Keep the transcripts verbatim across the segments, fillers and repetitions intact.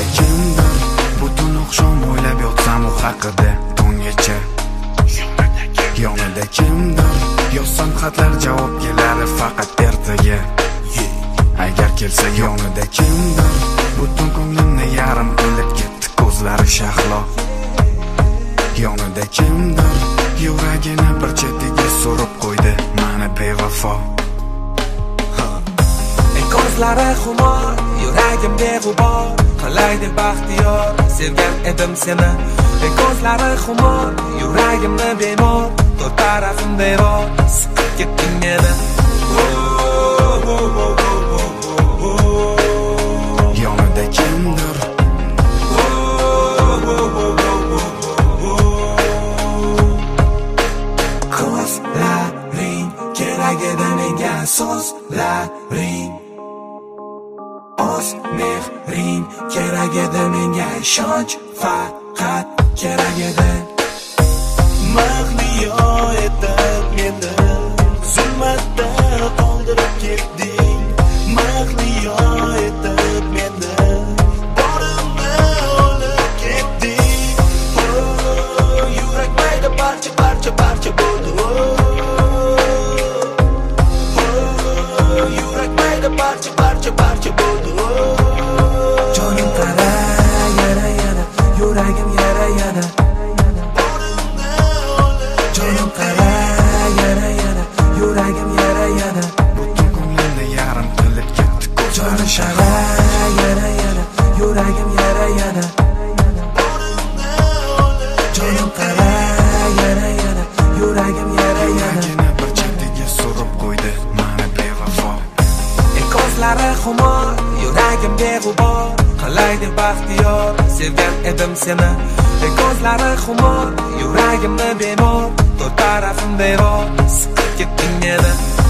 kimdir? Butun oqshom o'ylab yotsam u haqida tonggacha. Yonida kimdir? Yozsam xatlar javob keladi faqat ertaga. Agar kelsa yonida kimdir? Butun ko'nglimni yarim qilib ketdi ko'zlari shahlo. Yonida kimdir? Yuragini bir chetiga surib qo'ydi mani bevafo. Ko'zlari xumor, yuragim beg'ubor, qalaydi baxtiyor, sevgan edim seni. Ko'zlari xumor, yuragimni bemor, to'rt tarafim devor, siqib ketding meni. Yonida kimdir? Ko'zlaring kerak edi menga, so'zlaring o'z mehring kerak edi menga, ishonch faqat kerak edi. Mahliyo etib meni zulmatda qoldirib ketding. Mahliyo etib meni borimni olib ketding. Oh, yurak mayda parcha parcha parcha bo'ldi. Oh, yurak mayda parcha parcha parcha bo'ldi. Jonim qara yana yana, yuragim yara yana. Jonim qara yana yana, yuragim yara yana. Butun ko'nglimni yarim qilib ketdi Jonim qara yana yana, yuragim yara yana. Jonim qara yana yana, yuragim yara yana. Yuragini bir chetiga surib qo'ydi mani bevafo. Ko'zlari xumor, yuragim beg'ubor, qalaydi baxtiyor, sevgan edim seni. Ko'zlari xumor, yuragimni bemor, to'rt tarafim devor, siqib ketding meni.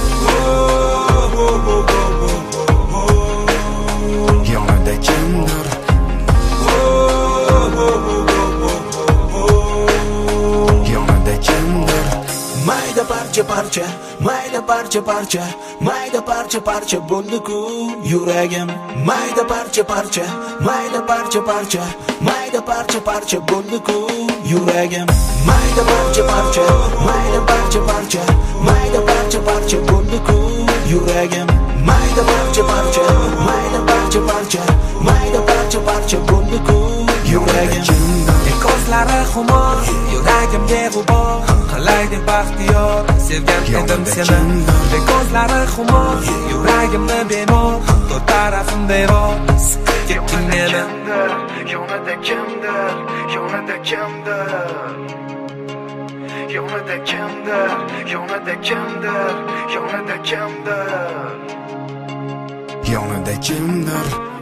Yonida kimdir? Yonida kimdir? Mayda parcha parcha, mayda parcha parcha, mayda parcha parcha bo'ldi-ku yuragim. Mayda parcha parcha, mayda parcha parcha, mayda parcha parcha bo'ldi-ku yuragim. Mayda parcha parcha, mayda parcha parcha, mayda parcha parcha bo'ldi-ku yuragim. Mayda parcha parcha, mayda parcha parcha, mayda parcha parcha bo'ldi-ku yuragim. Ko'zlari xumor, yuragim beg'ubor, qalaydi baxtiyor, sevgan edim seni. Ko'zlari xumor, yuragimni bemor, to'rt tarafim devor, siqib ketding meni. Yonida kimdir? Yonida kimdir? Yonida kimdir? Yonida kimdir? Yonida kimdir? Yonida kimdir?